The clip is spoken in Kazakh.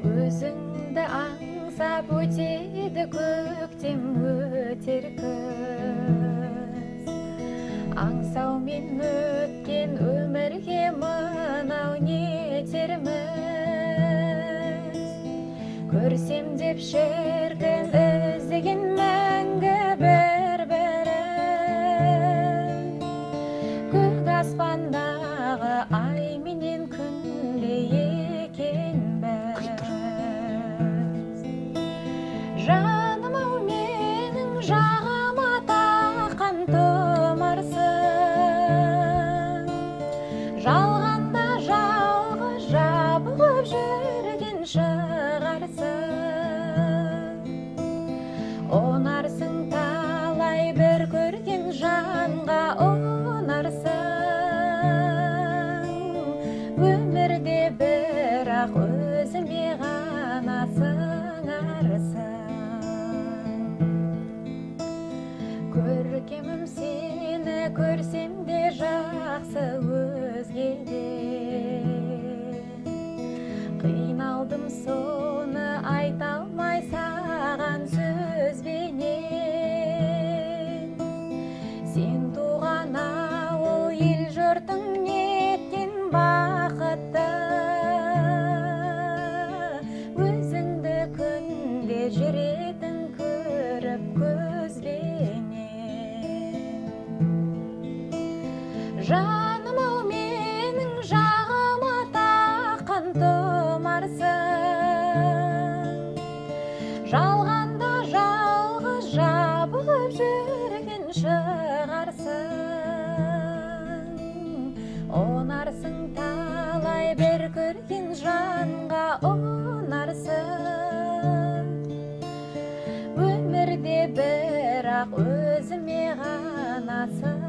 Өзіңді аңсап өтеді көктем, өтер күз. Аңсаумен өткен өмірге мынау нетерміз. Көрсем деп шіркін іздеген мәңгі бір-бірін. Көк аспандағы ай менен күндей екенбіз. Жаным-ау менің жағыма таққан тұмарсың. Жалғанда жалғыз жабығып жүрген шығарсың. Онарсың талай бір көрген жанға, онарсың. Өмірде бірақ өзіме ғана сыңарсың. Көркемім сені көрсем де жақсы өзгеден. Қиналдым соны айта алмай саған сөзбенен. Сен туған ауыл ел жұртың неткен бақытты. Өзіңді күнде жүретін көріп көзбенен. Жаным-ау менің жағыма таққан тұмарсың. Жалғанда жалғыз жабығып жүрген шығарсың. Онарсың талай бір көрген жанға, онарсың. Өмірде бірақ өзіме ғана